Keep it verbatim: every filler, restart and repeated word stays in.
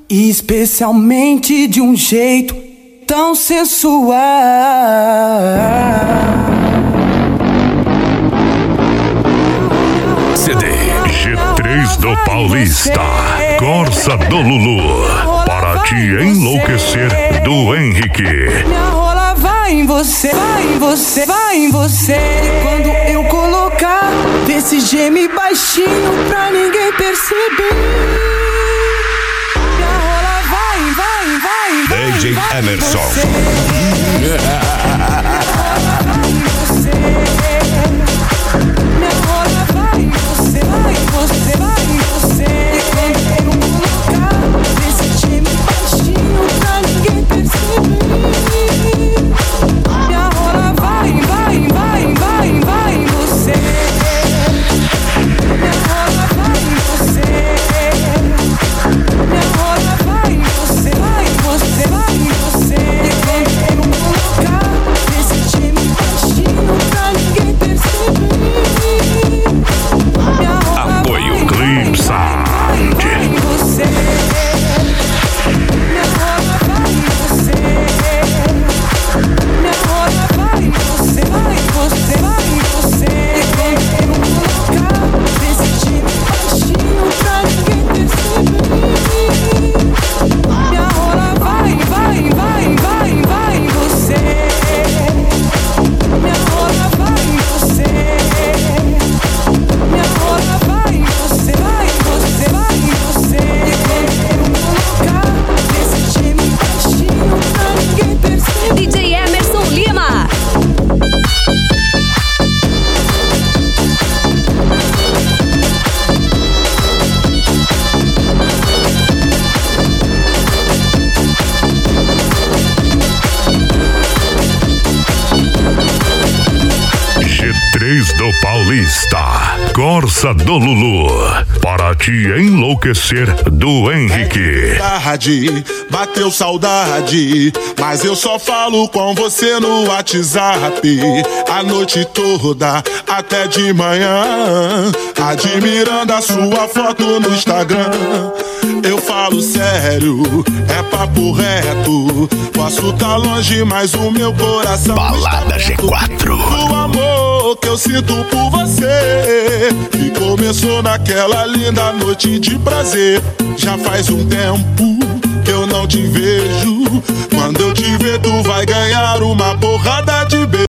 especialmente de um jeito tão sensual. C D G três do Paulista, Corsa do Lulu, para te enlouquecer, do Henrique. Minha rola vai em você, vai em você, vai em você. Quando eu colocar, vê se geme baixinho pra ninguém perceber. Minha rola vai, vai, vai, vai. D J vai Emerson. Minha rola vai em você, vai em você, vai em você. Quando eu colocar, vê se geme baixinho pra ninguém perceber. Minha rola vai, vai, vai, vai, vai em você. Minha rola vai em você. Minha rola vai em você, vai em você, vai em você. Quando eu colocar, vê se geme baixinho pra ninguém perceber. Minha rola Apoio vai, Clip vai, Sound. vai em você. Minha rola vai em você. Minha rola vai em você, vai em você, vai em você. Quando eu colocar, vê se geme baixinho pra ninguém perceber. Minha rola vai, vai, vai, vai, vai em você. Minha rola vai em você. Minha rola vai em você, vai em você, vai em você. Quando eu colocar, vê se geme baixinho pra ninguém perceber. D J Emerson Lima. G três do Paulista, Corsa do Lulu, para te enlouquecer, do Henrique. Tarde, bateu saudade, mas eu só falo com você no WhatsApp a noite toda, até de manhã, admirando a sua foto no Instagram. Eu falo sério, é papo reto, posso tá longe, mas o meu coração Balada G quatro. o amor que eu sinto por você, que começou naquela linda noite de prazer. Já faz um tempo que eu não te vejo, quando eu te ver tu vai ganhar uma porrada de beijo.